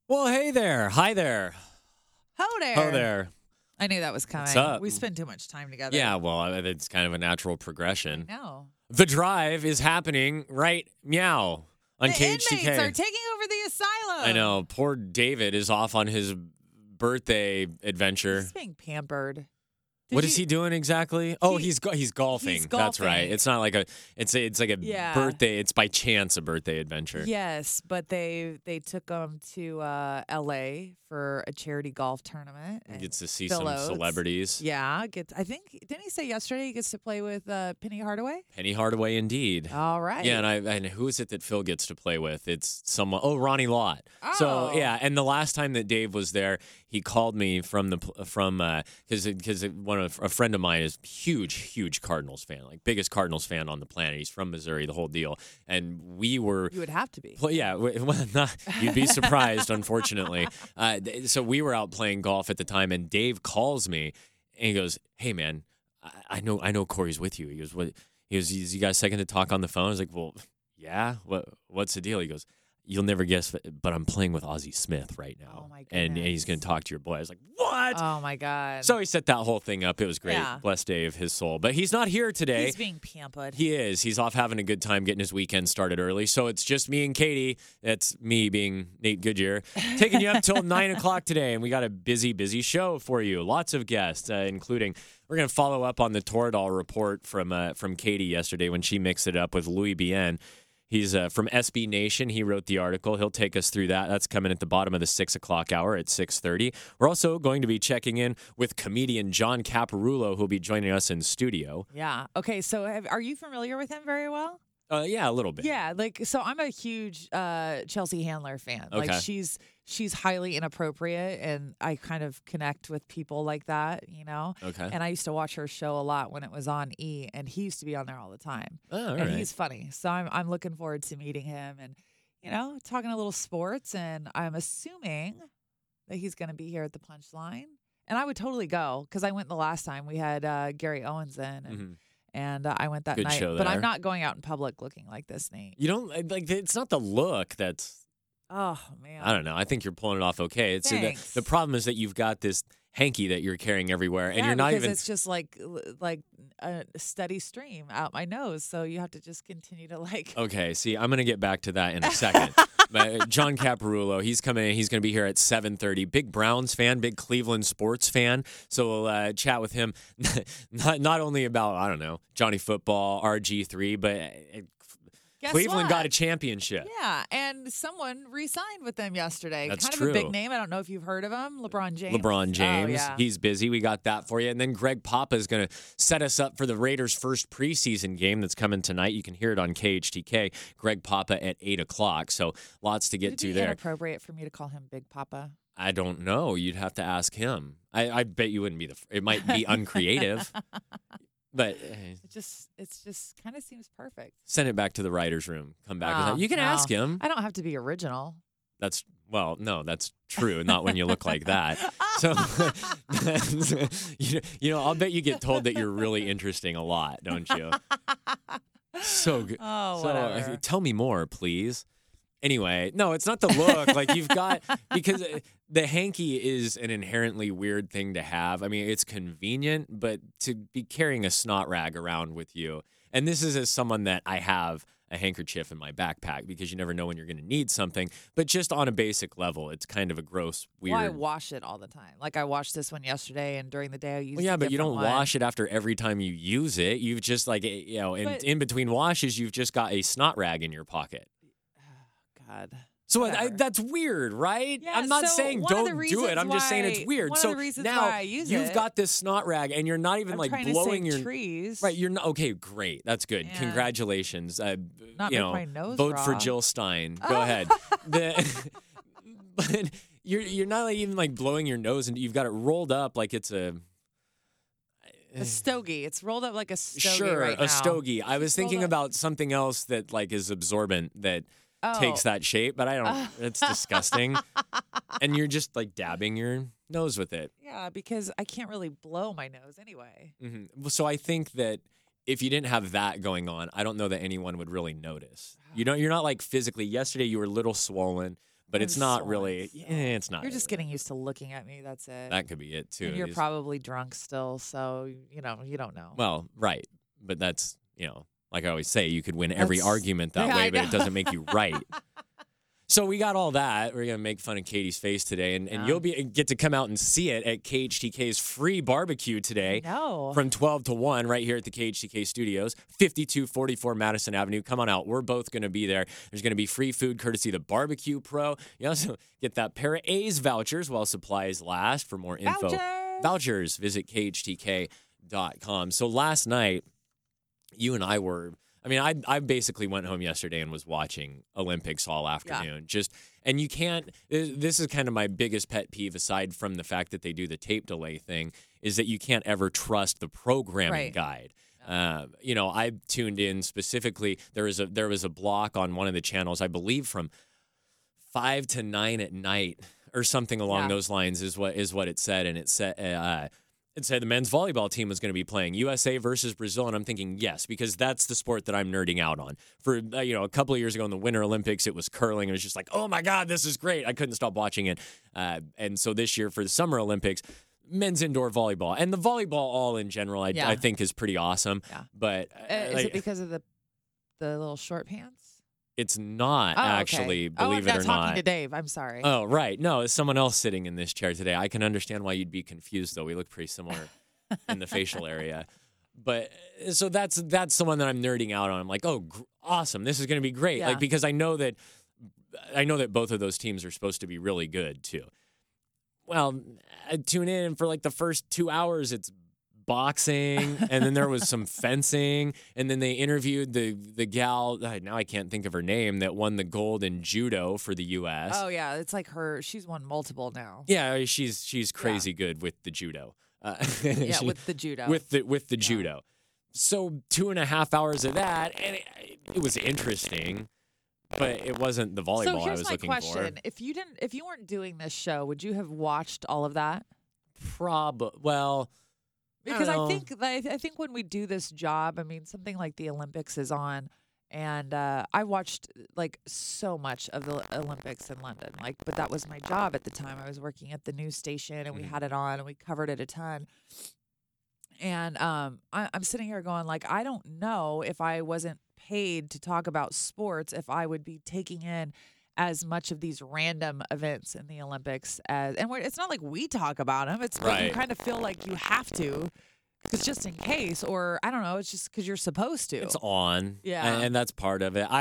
Well, hey there. Hi there. Ho there. Ho there. I knew that was coming. What's up? We spend too much time together. Yeah, well, it's kind of a natural progression. No. The drive is happening right meow on The KHTK. inmates are taking over the asylum. I know. Poor David is off on his birthday adventure. He's being pampered. What is he doing exactly? Oh, he's golfing. He's That's right. golfing. It's not like it's like a Yeah. birthday. It's by chance a birthday adventure. Yes, but they took him to L.A. for a charity golf tournament. He and gets to see Phil some Oates. celebrities. Yeah, I think didn't he say yesterday he gets to play with Penny Hardaway? Penny Hardaway, indeed. All right. Yeah, and who is it that Phil gets to play with? It's someone. Oh, Ronnie Lott. So Oh. yeah, and the last time that Dave was there, he called me from because a friend of mine is huge Cardinals fan, like biggest Cardinals fan on the planet. He's from Missouri, the whole deal, and we were. You would have to be. Yeah, well, you'd be surprised, unfortunately. So we were out playing golf at the time, and Dave calls me, and he goes, "Hey, man, I know Corey's with you." He goes, "What?" He goes, "Is you guys second to talk on the phone?" I was like, "Well, yeah. What's the deal?" He goes, "You'll never guess, but I'm playing with Ozzie Smith right now, Oh, my and he's goodness. going to talk to your boy." I was like, "What?" Oh my God. So he set that whole thing up. It was great. Yeah. Bless Dave, his soul. But he's not here today. he's being pampered. He is. He's off having a good time getting his weekend started early. So it's just me and Katie. That's me being Nate Goodyear, taking you up till 9 o'clock today. And we got a busy show for you. Lots of guests, including we're going to follow up on the Toradol report from Katie yesterday when she mixed it up with Louis Bien. He's from SB Nation. He wrote the article. He'll take us through that. That's coming at the bottom of the 6 o'clock hour at 6:30. We're also going to be checking in with comedian John Caparulo, who'll be joining us in studio. Yeah. Okay. So, are you familiar with him very well? Yeah, a little bit. Yeah. So I'm a huge Chelsea Handler fan. Okay. Like she's highly inappropriate, and I kind of connect with people like that, you know. Okay. And I used to watch her show a lot when it was on E, and he used to be on there all the time. Oh, all and right. he's funny. So I'm looking forward to meeting him and talking a little sports. And I'm assuming that he's going to be here at the Punchline. And I would totally go because I went the last time. We had Gary Owens in, and Mhm. I went that Good night. show But I'm there. not going out in public looking like this, Nate. You don't like it's not the look that's Oh man. I don't know. I think you're pulling it off okay. It's Thanks. the problem is that you've got this hanky that you're carrying everywhere, and Yeah, you're not because even. it's just like a steady stream out my nose, so you have to just continue to like. Okay, see, I'm going to get back to that in a second. But John Caparulo, he's coming in. He's going to be here at 7:30. Big Browns fan, big Cleveland sports fan. So we'll chat with him, not only about, I don't know, Johnny Football, RG3, but Guess Cleveland what? got a championship. Yeah, and someone re-signed with them yesterday. That's kind true. of a big name. I don't know if you've heard of him. LeBron James. LeBron James. Oh, yeah. He's busy. We got that for you. And then Greg Papa is going to set us up for the Raiders' first preseason game that's coming tonight. You can hear it on KHTK. Greg Papa at 8 o'clock. So lots to Would get it to be there. inappropriate for me to call him Big Papa? I don't know. You'd have to ask him. I bet you wouldn't be it might be uncreative. But It just kind of seems perfect. send it back to the writer's room. Come back with Oh, that. You can no. ask him. I don't have to be original. That's true. Not when you look like that. So, I'll bet you get told that you're really interesting a lot, don't you? So good. Oh, So, whatever. tell me more, please. Anyway, no, it's not the look. Like you've got because the hanky is an inherently weird thing to have. I mean, it's convenient, but to be carrying a snot rag around with you, and this is as someone that I have a handkerchief in my backpack because you never know when you're going to need something. But just on a basic level, it's kind of a gross, weird. Well, I wash it all the time. Like I washed this one yesterday, and during the day I used. Well, yeah, a but you don't different one. wash it after every time you use it. You've just But- in between washes, you've just got a snot rag in your pocket. God. So Whatever. that's weird, right? Yeah, I'm not so saying one of the don't do it. I'm just saying it's reasons weird. one of So the reasons now why I use you've it- got this snot rag, and you're not even I'm like trying blowing to save your trees. right. You're not okay. Great, that's good. Yeah. Congratulations. Not make my nose vote for raw. Jill Stein. Go ahead. But you're not like, even like blowing your nose, and you've got it rolled up like it's a. A stogie. It's rolled up like a stogie Sure, right a now. stogie. I was Just rolled thinking up. about something else that like is absorbent that takes that shape, but I don't. It's disgusting. And you're just like dabbing your nose with it. Yeah, because I can't really blow my nose anyway. So I think that if you didn't have that going on, I don't know that anyone would really notice. You're not like physically. Yesterday you were a little swollen, but I'm it's not so really. so- It's not. You're just getting used to looking at me. That's it. That could be it too. And you're These- probably drunk still, so you don't know. Well, right, but that's like I always say, you could win every That's- argument that Yeah, way, I but it know. doesn't make you right. So we got all that. We're gonna make fun of Katie's face today, and Yeah. you'll get to come out and see it at KHTK's free barbecue today. No. From 12 to 1 right here at the KHTK Studios, 5244 Madison Avenue. Come on out. We're both going to be there. There's going to be free food courtesy of the Barbecue Pro. You also get that pair of A's vouchers while supplies last. For more info, vouchers, visit KHTK.com. So last night, you and I were... I basically went home yesterday and was watching Olympics all afternoon. And you can't, this is kind of my biggest pet peeve, aside from the fact that they do the tape delay thing, is that you can't ever trust the programming guide. I tuned in specifically, there was a block on one of the channels, I believe from 5 to 9 at night or something along those lines is what it said. And it said the men's volleyball team was going to be playing USA versus Brazil. And I'm thinking, yes, because that's the sport that I'm nerding out on. For, a couple of years ago in the Winter Olympics, it was curling. It was just like, oh, my God, this is great. I couldn't stop watching it. And so this year for the Summer Olympics, men's indoor volleyball. And the volleyball all in general, I think is pretty awesome. Yeah. But is it because of the little short pants? It's not Okay. actually, believe it or I'm not. talking to Dave. I'm sorry. Oh, right. No, it's someone else sitting in this chair today. I can understand why you'd be confused, though. We look pretty similar in the facial area. But so that's the one that I'm nerding out on. I'm like, oh, awesome. This is going to be great. Yeah. Because I know that both of those teams are supposed to be really good, too. Well, I tune in for like the first 2 hours. It's boxing, and then there was some fencing, and then they interviewed the gal, now I can't think of her name, that won the gold in judo for the U.S. Oh yeah, it's like she's won multiple now. Yeah, she's crazy good with the judo. With the judo. With the judo. So 2.5 hours of that, and it was interesting, but it wasn't the volleyball I was looking for. So here's my question: if you weren't doing this show, would you have watched all of that? Well. Because I think when we do this job, something like the Olympics is on, and I watched like so much of the Olympics in London. But that was my job at the time. I was working at the news station, and we had it on, and we covered it a ton. And I'm sitting here going, I don't know if I wasn't paid to talk about sports, if I would be taking in as much of these random events in the Olympics it's not like we talk about them. It's like you kind of feel like you have to, because just in case, or I don't know, it's just because you're supposed to. It's on, yeah, and that's part of it.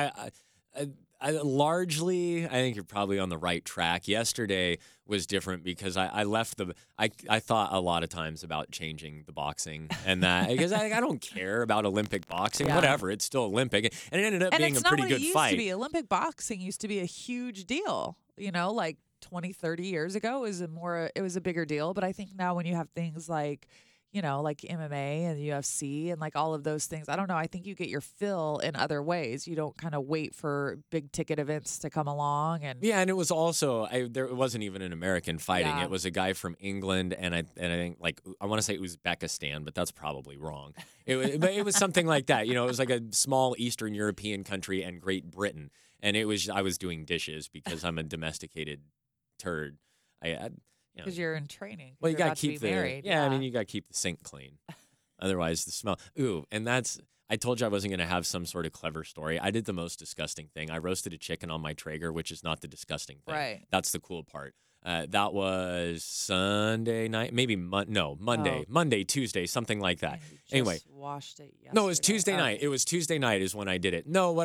I largely, I think you're probably on the right track. Yesterday was different because I left I thought a lot of times about changing the boxing and that because I don't care about Olympic boxing, whatever. It's still Olympic, and it ended up being a pretty good fight. To be. Olympic boxing used to be a huge deal, like 20, 30 years ago it was a bigger deal. But I think now when you have things like like MMA and UFC and like all of those things, I don't know. I think you get your fill in other ways. You don't kind of wait for big ticket events to come along. And it was also it wasn't even an American fighting. Yeah. It was a guy from England, and I think I want to say Uzbekistan, but that's probably wrong. But it was something like that. It was like a small Eastern European country and Great Britain, and I was doing dishes because I'm a domesticated turd. Because you're in training. Well, you got to keep married. you got to keep the sink clean. Otherwise, the smell. Ooh, and I told you I wasn't going to have some sort of clever story. I did the most disgusting thing. I roasted a chicken on my Traeger, which is not the disgusting thing. Right. That's the cool part. That was Sunday night, maybe Monday, Tuesday, something like that. Anyway, washed it yesterday. No, it was Tuesday night. It was Tuesday night is when I did it. No,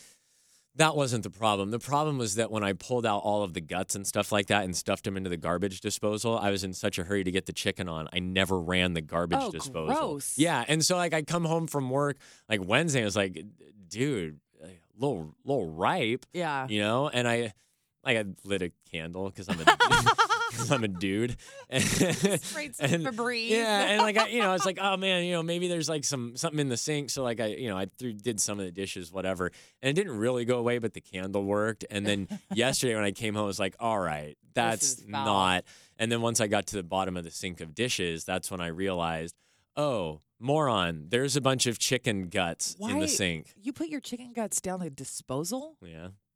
that wasn't the problem. The problem was that when I pulled out all of the guts and stuff like that and stuffed them into the garbage disposal, I was in such a hurry to get the chicken on. I never ran the garbage disposal. Gross. Yeah, and so I come home from work Wednesday. I was like, dude, a little ripe. Yeah. And I lit a candle because I'm a dude. Sprayed some Febreze. Yeah, and I was like, oh man, maybe there's something in the sink. So I did some of the dishes, whatever, and it didn't really go away, but the candle worked. And then yesterday when I came home, I was like, all right, that's not. And then once I got to the bottom of the sink of dishes, that's when I realized, oh, moron, there's a bunch of chicken guts in the sink. You put your chicken guts down the disposal? Yeah.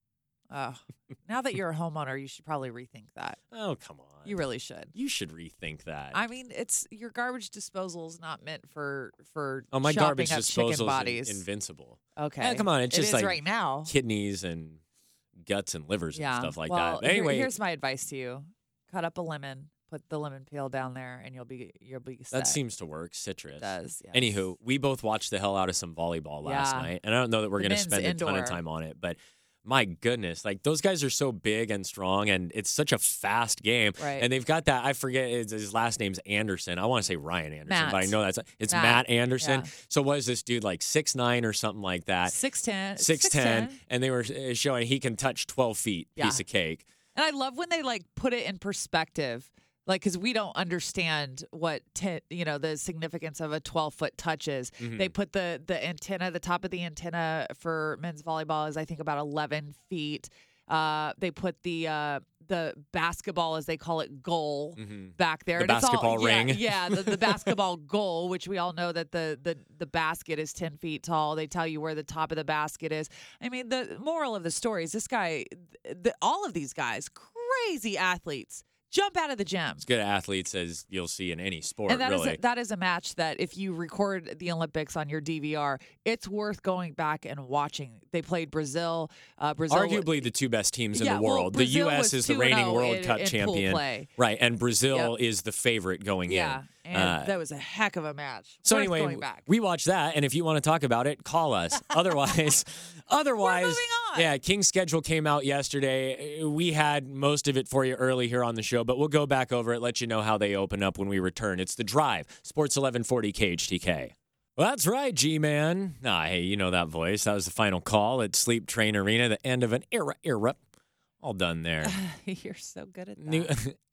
Now that you're a homeowner, you should probably rethink that. Oh, come on. You really should. You should rethink that. I mean, it's your garbage disposal is not meant for my chopping garbage up disposal chicken bodies. is invincible. Okay. Come on, it's It just is like right now. kidneys and guts and livers and stuff like well, that. But anyway, here's my advice to you: cut up a lemon, put the lemon peel down there, and you'll be set. that seems to work. Citrus. It does. Yes. Anywho, we both watched the hell out of some volleyball last Yeah. night, and I don't know that we're The going to men's spend a ton indoor. of time on it, but my goodness, like those guys are so big and strong, and it's such a fast game. Right. And they've got that. I forget his last name's Anderson. I want to say Ryan Anderson, but I Matt. know it's Matt Anderson. Yeah. So was this dude like 6'9" or something like that? 6'10", 6'10", and they were showing he can touch 12 feet. Yeah. Piece of cake. And I love when they like put it in perspective, like because we don't understand what the significance of a 12-foot touch is. Mhm. They put the antenna, the top of the antenna for men's volleyball is I think about 11 feet. They put the basketball, as they call it, goal back there. The And it's all- basketball ring. Yeah, the basketball goal, which we all know that the basket is 10 feet tall. They tell you where the top of the basket is. I mean, the moral of the story is this guy, all of these guys, crazy athletes, jump out of the gym. As good athletes as you'll see in any sport, And really. that is a match that if you record the Olympics on your DVR, it's worth going back and watching. They played Brazil. Brazil Arguably the two best teams in Yeah, the well, world. The Brazil U.S. was is the 2-0 reigning World in Cup pool champion. play. Right, and Brazil Yep. is the favorite going Yeah, in. and that was a heck of a match. So Worth anyway, going back. we watched that, and if you want to talk about it, call us. Otherwise, We're moving on. yeah, King's schedule came out yesterday. We had most of it for you early here on the show, but we'll go back over it, let you know how they open up when we return. It's The Drive, Sports 1140 KHTK. Well, that's right, G-Man. Hey, you know that voice. That was the final call at Sleep Train Arena, the end of an era. All done there. You're so good at that. New,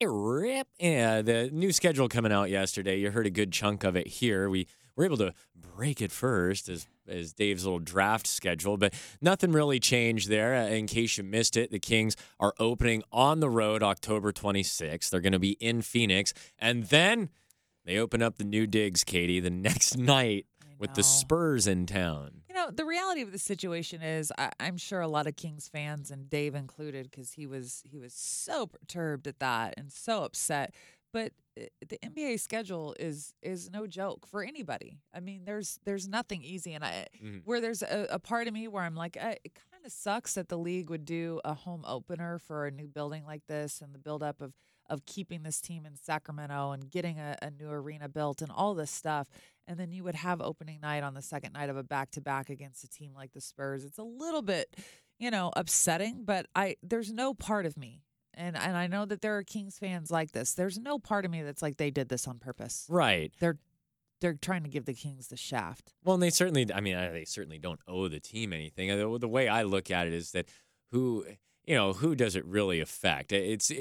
yeah, the new schedule coming out yesterday. You heard a good chunk of it here. We were able to break it first as Dave's little draft schedule, but nothing really changed there. In case you missed it, the Kings are opening on the road October 26th. They're going to be in Phoenix, and then they open up the new digs, Katie, the next night with the know. Spurs in town. The reality of the situation is I'm sure a lot of Kings fans, and Dave included, because he was so perturbed at that and so upset. But the NBA schedule is no joke for anybody. I mean, there's nothing easy, and where there's a part of me where I'm like, it kind of sucks that the league would do a home opener for a new building like this, and the buildup of keeping this team in Sacramento and getting a new arena built and all this stuff. And then you would have opening night on the second night of a back-to-back against a team like the Spurs. It's a little bit, upsetting, but there's no part of me. And I know that there are Kings fans like this. There's no part of me that's like they did this on purpose. Right. They're trying to give the Kings the shaft. Well, and they certainly don't owe the team anything. The way I look at it is that who does it really affect?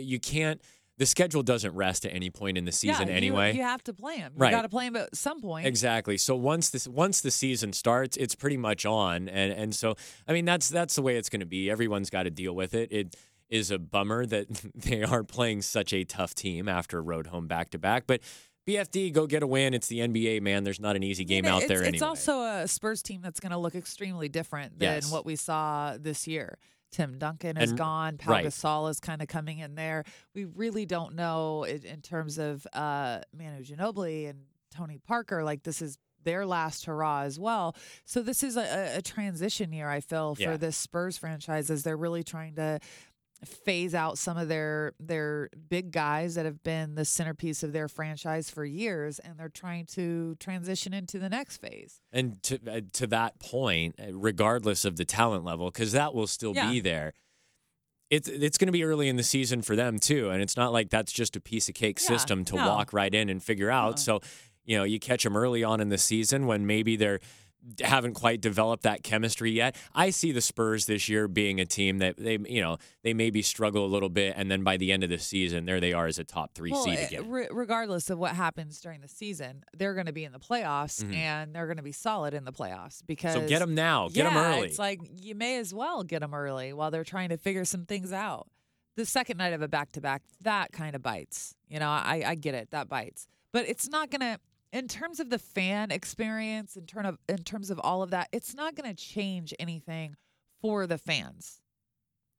The schedule doesn't rest at any point in the season anyway. You have to play them. You Right. got to play them at some point. Exactly. So once the season starts, it's pretty much on, and so I mean that's the way it's going to be. Everyone's got to deal with it. It is a bummer that they are playing such a tough team after road home back to back, but BFD, go get a win. It's the NBA, man. There's not an easy game out there anyway. It's also a Spurs team that's going to look extremely different than what we saw this year. Tim Duncan is gone. Pau Gasol is kind of coming in there. We really don't know in terms of Manu Ginobili and Tony Parker. Like, this is their last hurrah as well. So this is a transition year, I feel, for this Spurs franchise, as they're really trying to phase out some of their big guys that have been the centerpiece of their franchise for years, and they're trying to transition into the next phase. And to that point, regardless of the talent level, because that will still be there, it's going to be early in the season for them too, and it's not like that's just a piece of cake system to walk right in and figure out. So, you catch them early on in the season when maybe they're haven't quite developed that chemistry yet. I see the Spurs this year being a team that they maybe struggle a little bit, and then by the end of the season, there they are as a top 3 seed again. Regardless of what happens during the season, they're going to be in the playoffs, and they're going to be solid in the playoffs. Because so get them now, get them early. It's like you may as well get them early while they're trying to figure some things out. The second night of a back-to-back, that kind of bites. I get it, that bites, but it's not going to. In terms of the fan experience, in terms of all of that, it's not going to change anything for the fans.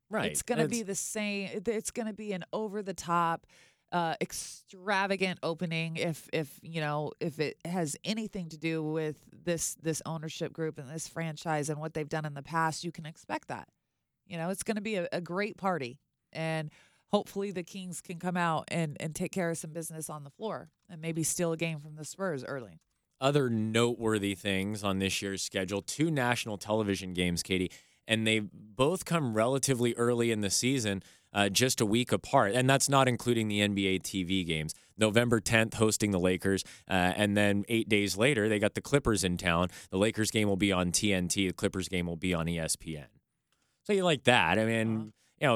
Right. It's going to be the same. It's going to be an over the top, extravagant opening. If it has anything to do with this ownership group and this franchise and what they've done in the past, you can expect that. It's going to be a great party, and hopefully the Kings can come out and take care of some business on the floor and maybe steal a game from the Spurs early. Other noteworthy things on this year's schedule, 2 national television games, Katie, and they both come relatively early in the season, just a week apart. And that's not including the NBA TV games. November 10th hosting the Lakers, and then 8 days later, they got the Clippers in town. The Lakers game will be on TNT. The Clippers game will be on ESPN. So you like that. I mean,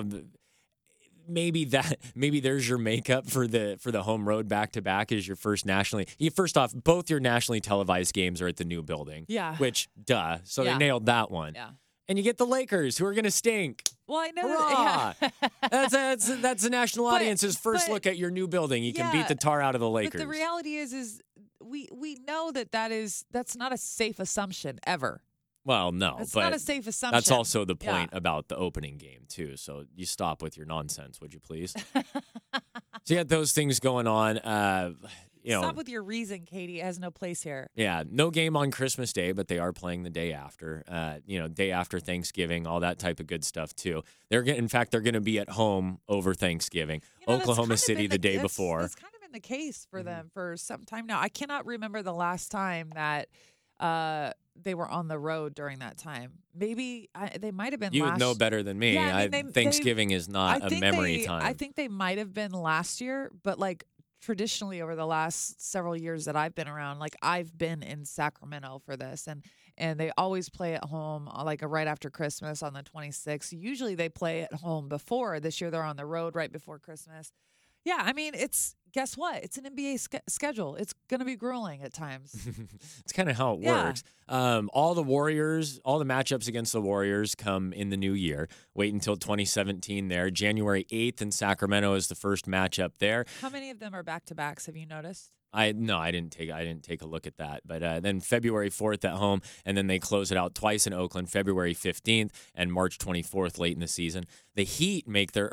maybe there's your makeup for the home road back-to-back is your first nationally. First off, both your nationally televised games are at the new building. Yeah. Which, duh. So they nailed that one. Yeah. And you get the Lakers, who are going to stink. Well, I know. Hurrah! Yeah. That's the national audience's first look at your new building. You can beat the tar out of the Lakers. But the reality is we know that's not a safe assumption ever. Well, no, it's but not a safe assumption. That's also the point about the opening game too. So you stop with your nonsense, would you please? So you got those things going on. Stop with your reason, Katie. It has no place here. Yeah, no game on Christmas Day, but they are playing the day after. Day after Thanksgiving, all that type of good stuff too. They're going to be at home over Thanksgiving. Oklahoma City the day before. That's kind of been the case for them for some time now. I cannot remember the last time that they were on the road during that time. Maybe they might have been. You would know better than me. Yeah, Thanksgiving is not a memory time. I think they might have been last year, but traditionally over the last several years that I've been around, I've been in Sacramento for this, and they always play at home right after Christmas on the 26th. Usually they play at home before. This year they're on the road right before Christmas. Yeah, I mean, guess what? It's an NBA schedule. It's going to be grueling at times. It's kind of how it works. All the matchups against the Warriors come in the new year. Wait until 2017 there. January 8th in Sacramento is the first matchup there. How many of them are back-to-backs? Have you noticed? I didn't take a look at that. But then February 4th at home, and then they close it out twice in Oakland, February 15th and March 24th late in the season. The Heat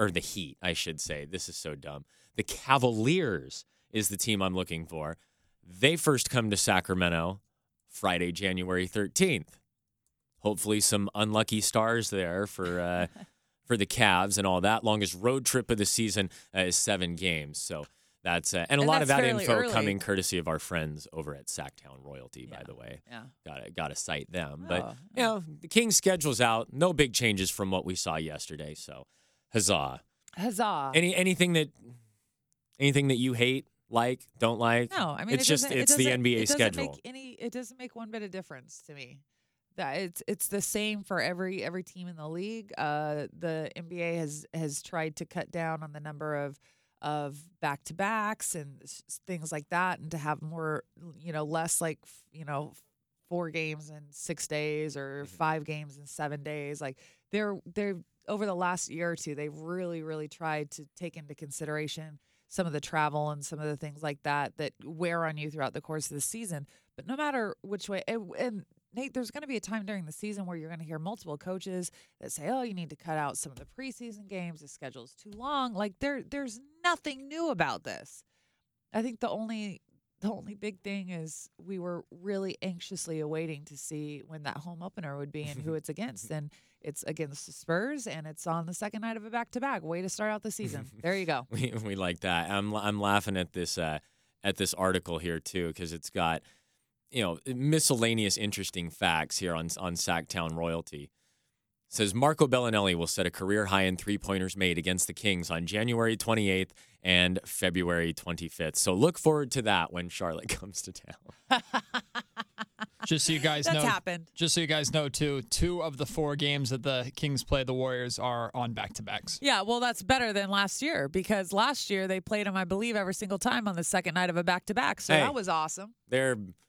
I should say. This is so dumb. The Cavaliers is the team I'm looking for. They first come to Sacramento Friday, January 13th. Hopefully some unlucky stars there for the Cavs and all that. Longest road trip of the season is 7 games. So that's and a lot of that info early. Coming courtesy of our friends over at Sacktown Royalty, by the way. Yeah. Gotta cite them. But the Kings' schedule's out. No big changes from what we saw yesterday. So huzzah. Huzzah. Anything that you hate, don't like? No, I mean it's the NBA schedule. It doesn't make one bit of difference to me. That it's the same for every team in the league. The NBA has tried to cut down on the number of back-to-backs and things like that, and to have more, less 4 games in 6 days or 5 games in 7 days. They're over the last year or two, they've really, really tried to take into consideration some of the travel and some of the things like that wear on you throughout the course of the season. But no matter which way, and Nate, there's going to be a time during the season where you're going to hear multiple coaches that say, oh, you need to cut out some of the preseason games. The schedule's too long. There's nothing new about this. I think the only big thing is we were really anxiously awaiting to see when that home opener would be and who it's against. And it's against the Spurs, and it's on the second night of a back-to-back. Way to start out the season. There you go. We like that. I'm laughing at this article here too, because it's got miscellaneous interesting facts here on Sacktown Royalty. It says Marco Bellinelli will set a career high in 3-pointers made against the Kings on January 28th and February 25th. So look forward to that when Charlotte comes to town. Just so you guys know, that's happened. Just so you guys know, too, 2 of the 4 games that the Kings play the Warriors are on back-to-backs. Yeah, well, that's better than last year, because last year they played them, I believe, every single time on the second night of a back-to-back. So that was awesome. They're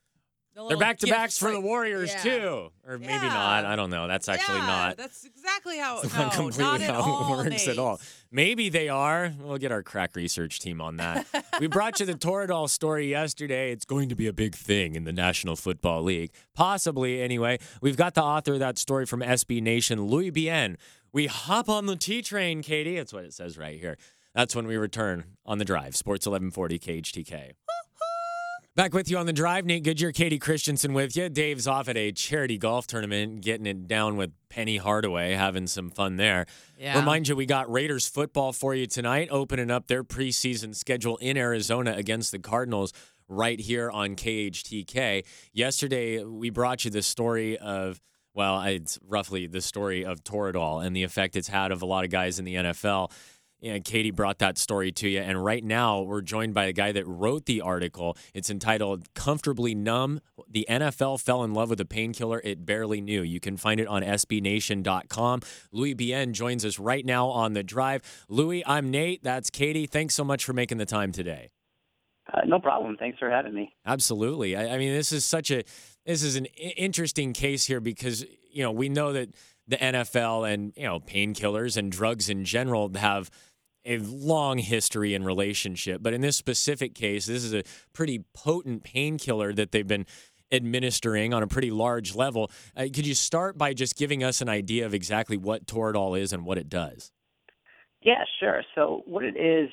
They're back-to-backs for the Warriors, Yeah. too. Or maybe Yeah. not. I don't know. That's actually not. That's exactly how It's no, not completely not at how all, it works at Nate. all. Maybe they are. We'll get our crack research team on that. We brought you the Toradol story yesterday. It's going to be a big thing in the National Football League. Possibly, anyway. We've got the author of that story from SB Nation, Louis Bien. We hop on the T train, Katie. That's what it says right here. That's when we return on The Drive. Sports 1140 KHTK. Back with you on The Drive. Nate Goodyear, Katie Christensen with you. Dave's off at a charity golf tournament, getting it down with Penny Hardaway, having some fun there. Yeah. Remind you, we got Raiders football for you tonight, opening up their preseason schedule in Arizona against the Cardinals right here on KHTK. Yesterday, we brought you the story of, well, it's roughly the story of Toradol and the effect it's had of a lot of guys in the NFL. Katie brought that story to you, and right now we're joined by a guy that wrote the article. It's entitled Comfortably Numb. The NFL fell in love with a painkiller it barely knew. You can find it on sbnation.com. Louis Bien joins us right now on The Drive. Louis, I'm Nate. That's Katie. Thanks so much for making the time today. No problem. Thanks for having me. Absolutely. I mean, this is an interesting case here because, we know that the NFL and, painkillers and drugs in general have a long history and relationship. But in this specific case, this is a pretty potent painkiller that they've been administering on a pretty large level. Could you start by just giving us an idea of exactly what Toradol is and what it does? Yeah, sure. So what it is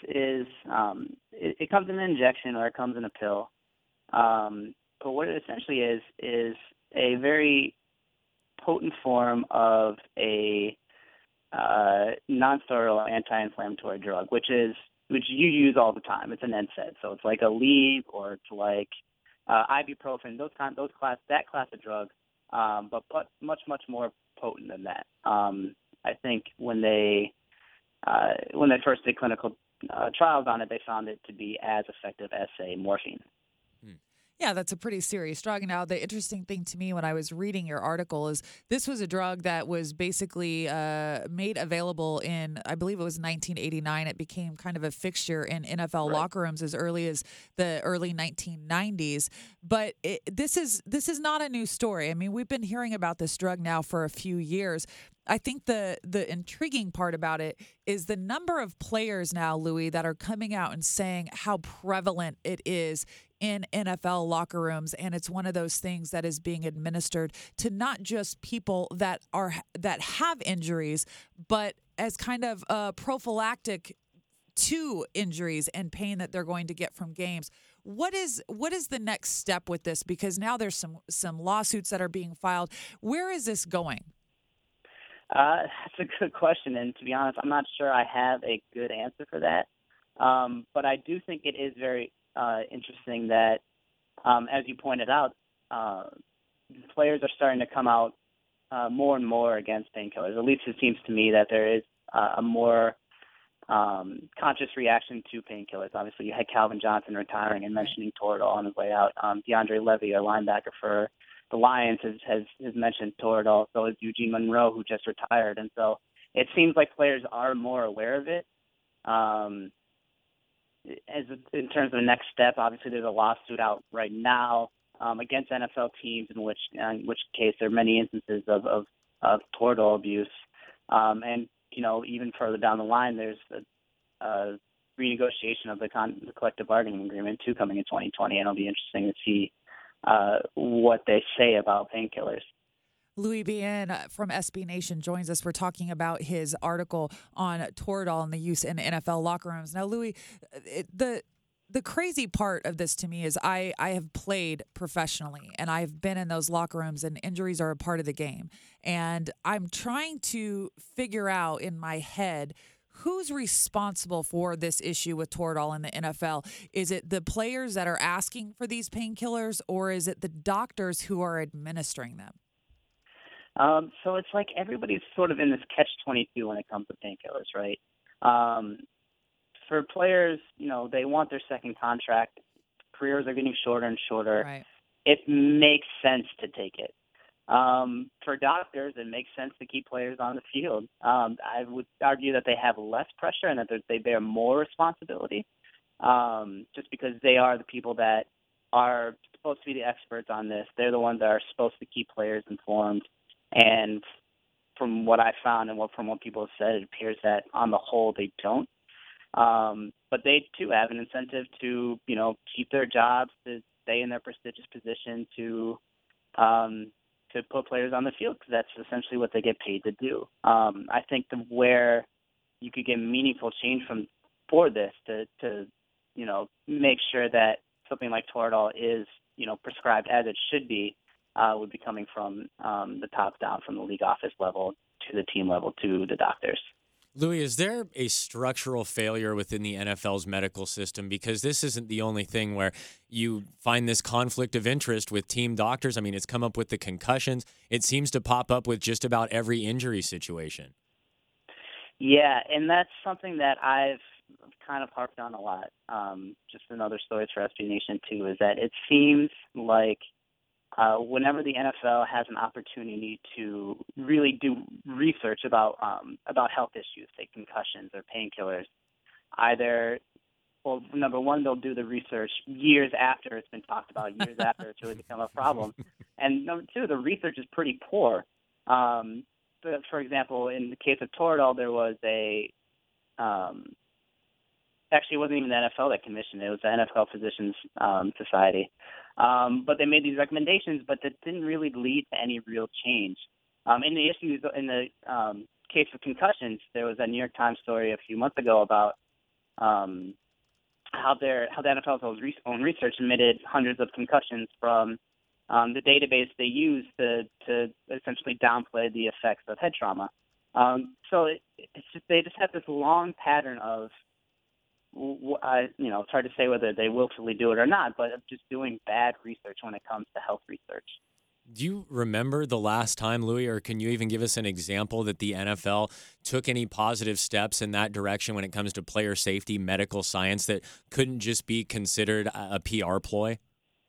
it comes in an injection or it comes in a pill. But what it essentially is a very potent form of a non-steroidal anti-inflammatory drug, which you use all the time. It's an NSAID, so it's like a Aleve or it's like ibuprofen. That class of drug, but much more potent than that. I think when they first did clinical trials on it, they found it to be as effective as, say, morphine. Yeah, that's a pretty serious drug. Now, the interesting thing to me when I was reading your article is this was a drug that was basically made available in, I believe it was 1989. It became kind of a fixture in NFL locker rooms as early as the early 1990s. But this is not a new story. I mean, we've been hearing about this drug now for a few years. I think the intriguing part about it is the number of players now, Louis, that are coming out and saying how prevalent it is in NFL locker rooms, and it's one of those things that is being administered to not just people that have injuries, but as kind of prophylactic to injuries and pain that they're going to get from games. What is the next step with this? Because now there's some lawsuits that are being filed. Where is this going? That's a good question, and to be honest, I'm not sure I have a good answer for that. But I do think it is very interesting that, as you pointed out, players are starting to come out more and more against painkillers. At least it seems to me that there is a more conscious reaction to painkillers. Obviously, you had Calvin Johnson retiring and mentioning Toradol on his way out. DeAndre Levy, a linebacker for the Lions, has mentioned Toradol. So is Eugene Monroe, who just retired. And so it seems like players are more aware of it. In terms of the next step, obviously there's a lawsuit out right now against NFL teams in which case there are many instances of Toradol abuse. And even further down the line, there's a renegotiation of the collective bargaining agreement too coming in 2020, and it'll be interesting to see what they say about painkillers. Louis Bien from SB Nation joins us. We're talking about his article on Toradol and the use in NFL locker rooms. Now, Louis, the crazy part of this to me is I have played professionally, and I've been in those locker rooms, and injuries are a part of the game. And I'm trying to figure out in my head who's responsible for this issue with Toradol in the NFL. Is it the players that are asking for these painkillers, or is it the doctors who are administering them? So it's like everybody's sort of in this catch-22 when it comes to painkillers, right? For players, they want their second contract. Careers are getting shorter and shorter. Right. It makes sense to take it. For doctors, it makes sense to keep players on the field. I would argue that they have less pressure and that they bear more responsibility, just because they are the people that are supposed to be the experts on this. They're the ones that are supposed to keep players informed. And from what I found and from what people have said, it appears that on the whole they don't. But they too have an incentive to, keep their jobs, to stay in their prestigious position, to put players on the field, because that's essentially what they get paid to do. I think where you could get meaningful change for this to make sure that something like Toradol is prescribed as it should be, would be coming from the top down, from the league office level to the team level to the doctors. Louis, is there a structural failure within the NFL's medical system? Because this isn't the only thing where you find this conflict of interest with team doctors. I mean, it's come up with the concussions. It seems to pop up with just about every injury situation. Yeah, and that's something that I've kind of harped on a lot. Just another story for SB Nation, too, is that it seems like whenever the NFL has an opportunity to really do research about health issues, say concussions or painkillers, number one, they'll do the research years after it's been talked about, years after it's really become a problem, and number two, the research is pretty poor. But for example, in the case of Toradol, there was actually, it wasn't even the NFL that commissioned it. It was the NFL Physicians Society. But they made these recommendations, but that didn't really lead to any real change. In the case of concussions, there was a New York Times story a few months ago about how the NFL's own research admitted hundreds of concussions from the database they use to essentially downplay the effects of head trauma. So they just have this long pattern of, it's hard to say whether they willfully do it or not, but of just doing bad research when it comes to health research. Do you remember the last time, Louis, or can you even give us an example that the NFL took any positive steps in that direction when it comes to player safety, medical science, that couldn't just be considered a PR ploy?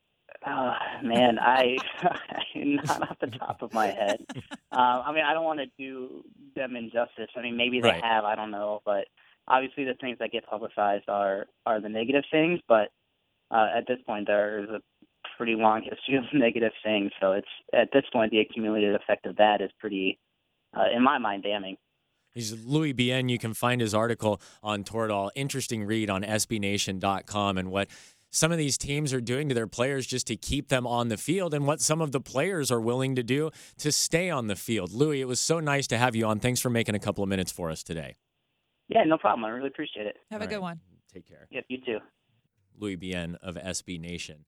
Man, not off the top of my head. I don't want to do them injustice. Maybe they have, I don't know, but obviously the things that get publicized are the negative things, but at this point there's a pretty long history of negative things, so it's at this point the accumulated effect of that is pretty, in my mind, damning. He's Louis Bien. You can find his article on Toradol. Interesting read on SBNation.com, and what some of these teams are doing to their players just to keep them on the field, and what some of the players are willing to do to stay on the field. Louis, it was so nice to have you on. Thanks for making a couple of minutes for us today. Yeah, no problem. I really appreciate it. Have a good one. Take care. Yep, you too. Louis Bien of SB Nation.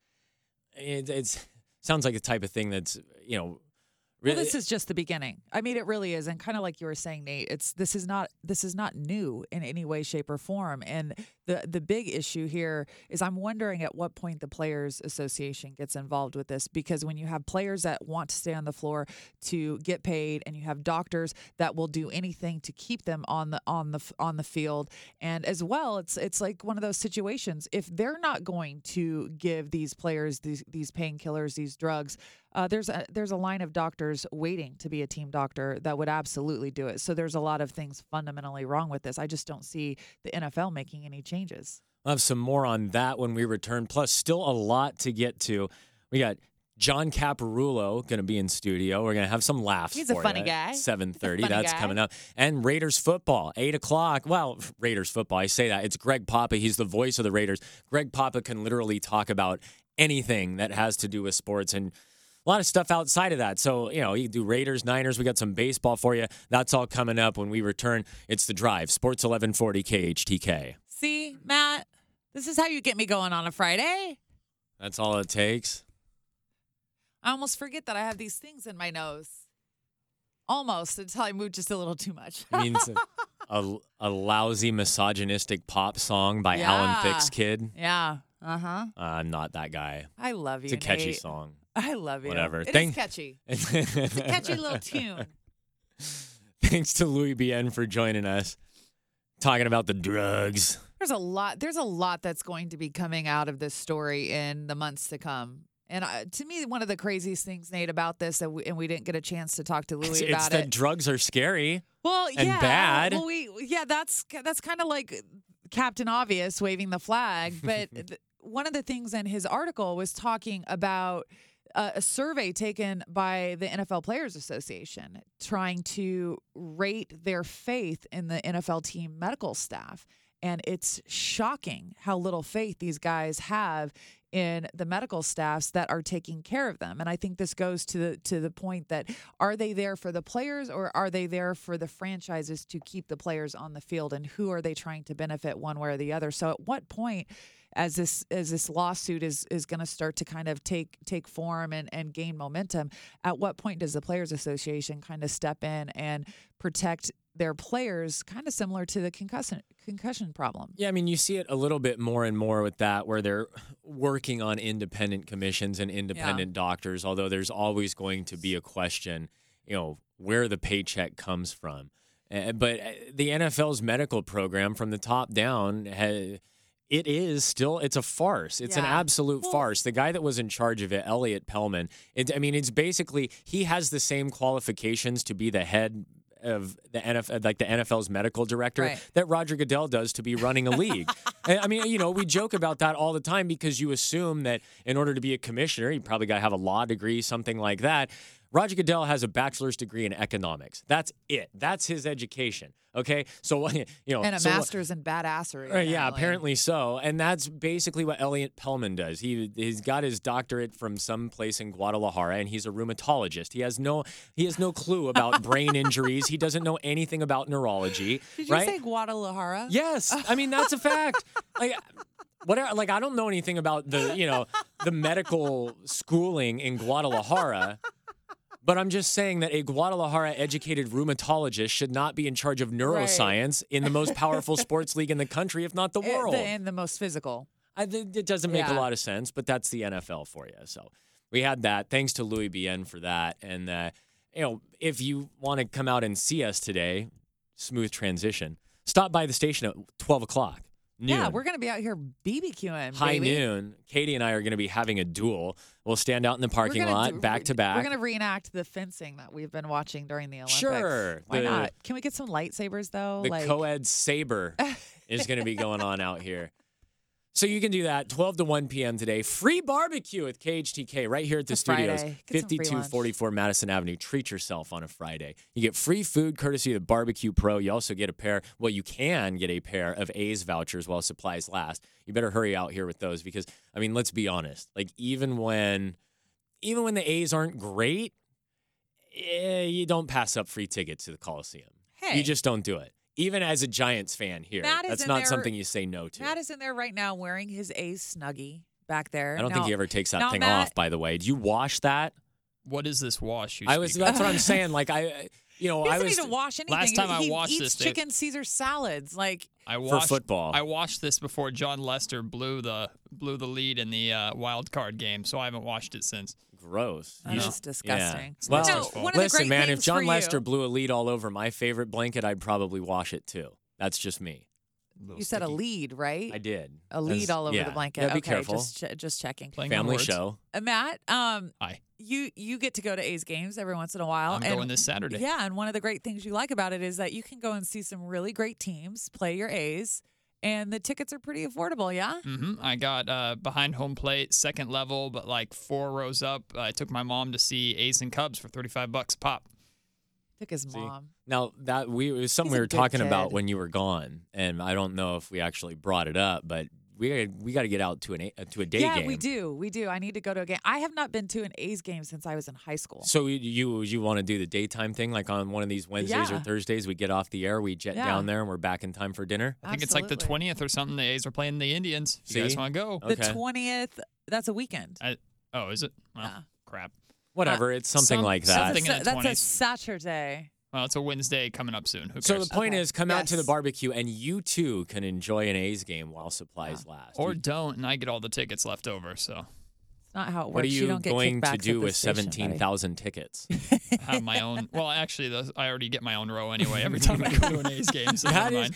It sounds like a type of thing that's, really. Well, this is just the beginning. It really is, and kind of like you were saying, Nate. This is not new in any way, shape, or form. And the big issue here is I'm wondering at what point the Players Association gets involved with this, because when you have players that want to stay on the floor to get paid, and you have doctors that will do anything to keep them on the field, and as well, it's like one of those situations. If they're not going to give these players these painkillers, these drugs, there's a line of doctors waiting to be a team doctor that would absolutely do it. So there's a lot of things fundamentally wrong with this. I just don't see the NFL making any changes. We'll have some more on that when we return. Plus, still a lot to get to. We got John Caparulo going to be in studio. We're going to have some laughs. He's a funny guy. 7:30. That's coming up. And Raiders football, 8 o'clock. Well, Raiders football, I say that. It's Greg Papa. He's the voice of the Raiders. Greg Papa can literally talk about anything that has to do with sports, and a lot of stuff outside of that. So, you do Raiders, Niners. We got some baseball for you. That's all coming up when we return. It's The Drive, Sports 1140 KHTK. See, Matt, this is how you get me going on a Friday. That's all it takes. I almost forget that I have these things in my nose. Almost, until I move just a little too much. It means a lousy misogynistic pop song by Alan Thicke's Kid. Yeah. Uh-huh. I'm not that guy. I love you, It's a catchy Nate. song. I love you. Whatever. It is catchy. It's a catchy little tune. Thanks to Louis Bien for joining us, talking about the drugs. There's a lot that's going to be coming out of this story in the months to come. And to me, one of the craziest things, Nate, about this, and we didn't get a chance to talk to Louis about it's that drugs are scary. Well, and bad. Well, that's kind of like Captain Obvious waving the flag, but one of the things in his article was talking about a survey taken by the NFL Players Association trying to rate their faith in the NFL team medical staff. And it's shocking how little faith these guys have in the medical staffs that are taking care of them. And I think this goes to the point that, are they there for the players, or are they there for the franchises to keep the players on the field? And who are they trying to benefit one way or the other? So at what point, as this lawsuit is going to start to kind of take form and gain momentum, at what point does the Players Association kind of step in and protect their players, kind of similar to the concussion problem? Yeah, I mean, you see it a little bit more and more with that, where they're working on independent commissions and independent doctors, although there's always going to be a question, where the paycheck comes from. But the NFL's medical program from the top down it's a farce. It's an absolute farce. The guy that was in charge of it, Elliot Pellman, it's basically, he has the same qualifications to be the head of the NFL, like the NFL's medical director, that Roger Goodell does to be running a league. We joke about that all the time, because you assume that in order to be a commissioner, you probably got to have a law degree, something like that. Roger Goodell has a bachelor's degree in economics. That's it. That's his education. Okay, so and a master's in badassery. Yeah, apparently so. And that's basically what Elliot Pellman does. He's got his doctorate from some place in Guadalajara, and he's a rheumatologist. He has no clue about brain injuries. He doesn't know anything about neurology. Did you say Guadalajara? Yes, that's a fact. I don't know anything about the medical schooling in Guadalajara. But I'm just saying that a Guadalajara-educated rheumatologist should not be in charge of neuroscience in the most powerful sports league in the country, if not the world. And the most physical. It doesn't make a lot of sense, but that's the NFL for you. So we had that. Thanks to Louis Bien for that. And, if you want to come out and see us today, smooth transition, stop by the station at 12 o'clock. Noon. Yeah, we're going to be out here BBQing. High baby. noon. Katie and I are going to be having a duel. We'll stand out in the parking lot, back to back. We're going to reenact the fencing that we've been watching during the Olympics. Sure. Why not? Can we get some lightsabers, though? The co-ed saber is going to be going on out here. So you can do that 12 to 1 p.m. today. Free barbecue with KHTK right here at the studios. 5244 Madison Avenue. Treat yourself on a Friday. You get free food courtesy of the Barbecue Pro. You also get you can get a pair of A's vouchers while supplies last. You better hurry out here with those, because, let's be honest. Even when the A's aren't great, you don't pass up free tickets to the Coliseum. Hey. You just don't do it. Even as a Giants fan here, that's not something you say no to. Matt is in there right now wearing his A's Snuggie back there. I don't think he ever takes that thing off, by the way. Do you wash that? What is this wash? That's what I'm saying. He doesn't need to wash anything. Last time I watched he this, eats chicken Caesar salads. For football. I watched this before John Lester blew the lead in the wild card game, so I haven't watched it since. Gross. That is disgusting. Yeah. Well, listen, man, if John Lester blew a lead all over my favorite blanket, I'd probably wash it too. That's just me. You said a lead, right? I did. A lead all over the blanket. Yeah, be careful. Just checking. Family show. Matt, Hi. You get to go to A's games every once in a while. I'm going this Saturday. Yeah, and one of the great things you like about it is that you can go and see some really great teams play your A's, and the tickets are pretty affordable, yeah? Mm-hmm. I got behind home plate, second level, but 4 rows up. I took my mom to see A's and Cubs for $35 a pop. Took his mom. Now, it was something we were talking about when you were gone, and I don't know if we actually brought it up, but we got to get out to a day game. Yeah, we do. I need to go to a game. I have not been to an A's game since I was in high school. So you want to do the daytime thing, like on one of these Wednesdays or Thursdays? We get off the air, we jet down there, and we're back in time for dinner. I think it's like the 20th or something. The A's are playing the Indians. You guys want to go? The 20th. That's a weekend. Is it? Well, crap. Whatever. It's something like that. That's a Saturday. Well, it's a Wednesday coming up soon. Who cares? So the point is, come out to the barbecue, and you too can enjoy an A's game while supplies last. Or don't, and I get all the tickets left over. So it's not how it works. What are you don't get going to do with station, 17,000 tickets? I have my own. Well, actually, I already get my own row anyway. Every time I go to an A's game, so that is,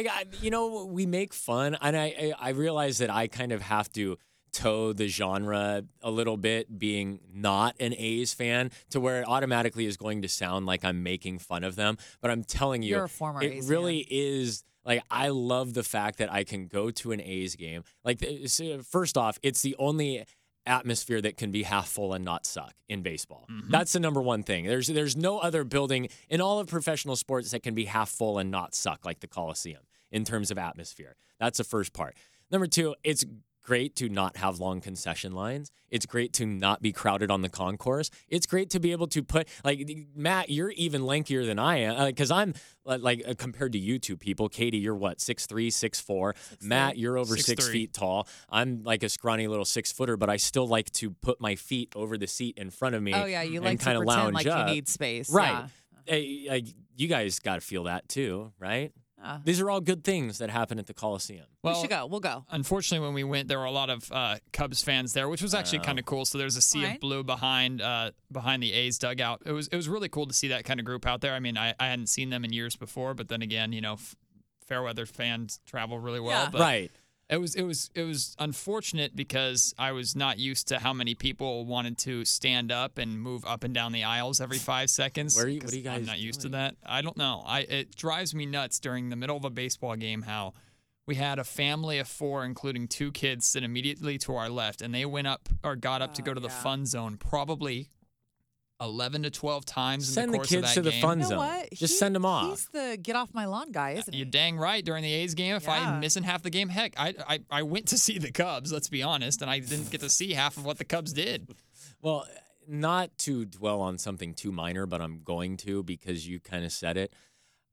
we make fun, and I realize that I kind of have to toe the genre a little bit, being not an A's fan, to where it automatically is going to sound like I'm making fun of them. But I'm telling you, you're a former it A's really fan. is Like, I love the fact that I can go to an A's game. Like, first off, it's the only atmosphere that can be half full and not suck in baseball. That's the number one thing. There's no other building in all of professional sports that can be half full and not suck like the Coliseum in terms of atmosphere. That's the first part. Number two, it's great to not have long concession lines. It's great to not be crowded on the concourse. It's great to be able to put, like, Matt, you're even lankier than I am, because I'm, compared to you two people, Katie, you're what, 6'3", 6'4". Matt, you're over 6 feet tall. I'm like a scrawny little 6-footer, but I still like to put my feet over the seat in front of me. Oh, yeah, you like to kind of pretend lounge like up. you need space. Right. Yeah. You guys got to feel that too, right? These are all good things that happen at the Coliseum. We should go. We'll go. Unfortunately, when we went, there were a lot of Cubs fans there, which was actually kind of cool. So there's a sea of blue behind the A's dugout. It was really cool to see that kind of group out there. I mean, I hadn't seen them in years before, but then again, fair weather fans travel really well. Yeah. But Right. It was unfortunate because I was not used to how many people wanted to stand up and move up and down the aisles every 5 seconds. What are you guys I'm not used to doing? that. I don't know. It drives me nuts during the middle of a baseball game how we had a family of 4, including 2 kids, sit immediately to our left, and they got up to go to the fun zone probably 11 to 12 times Send in the the course kids of to that the game. fun You know zone. what? Just send them off. He's the get off my lawn guy, isn't he? You're dang right. During the A's game, if I'm missing half the game, heck, I went to see the Cubs, let's be honest, and I didn't get to see half of what the Cubs did. Well, not to dwell on something too minor, but I'm going to because you kind of said it.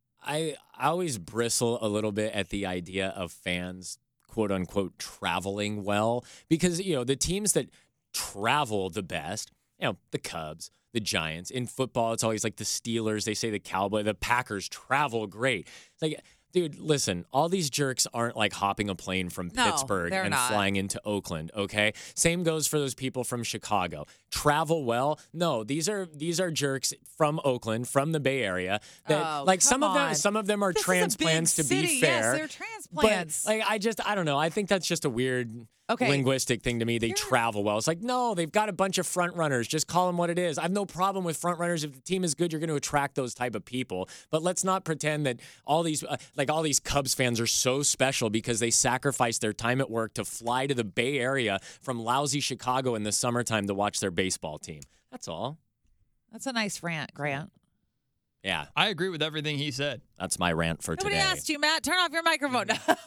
I always bristle a little bit at the idea of fans, quote unquote, traveling well, because, the teams that travel the best, the Cubs, the Giants. In football, it's always like the Steelers. They say the Cowboys, the Packers travel great. It's like, dude, listen, all these jerks aren't like hopping a plane from No, Pittsburgh they're and not. flying into Oakland, okay? Same goes for those people from Chicago. Travel well? No, these are jerks from Oakland, from the Bay Area. That some of them are This is a transplants big to be city. fair. Yes, they're transplants. But I don't know. I think that's just a weird linguistic thing to me. They travel well. It's like, no, they've got a bunch of front runners. Just call them what it is. I have no problem with front runners. If the team is good, you're going to attract those type of people. But let's not pretend that all these Cubs fans are so special because they sacrifice their time at work to fly to the Bay Area from lousy Chicago in the summertime to watch their baseball team. That's all. That's a nice rant, Grant. Yeah, I agree with everything he said. that's my rant for Nobody today. asked you, Matt. Turn off your microphone.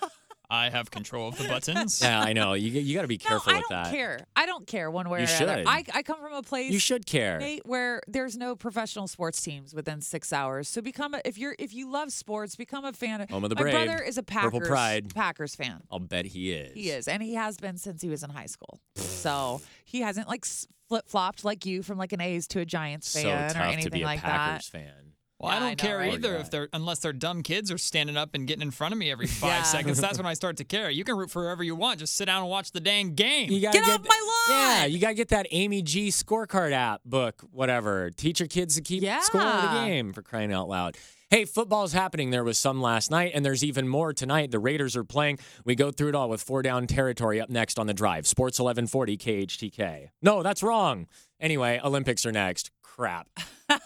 I have control of the buttons. Yeah, I know. You got to be careful with that. I don't care. I don't care one way You or another. should. I come from a place You should care. Nate, where there's no professional sports teams within 6 hours. So if you love sports, become a fan. Home of the My Brave. brother is a Purple Pride. Packers fan. I'll bet he is. He is, and he has been since he was in high school. So he hasn't flip flopped like you from like an A's to a Giants So fan or tough anything to be a like Packers that. fan. Well, Yeah, I I don't know, care right? either unless they're dumb kids are standing up and getting in front of me every 5 seconds. That's when I start to care. You can root for whoever you want. Just sit down and watch the dang game. You gotta Get off my lawn! Yeah, you gotta get that Amy G scorecard app book, whatever. Teach your kids to keep score of the game, for crying out loud. Hey, football's happening. There was some last night, and there's even more tonight. The Raiders are playing. We go through it all with 4 Down Territory up next on The Drive. Sports 1140 KHTK. No, that's wrong. Anyway, Olympics are next. Crap.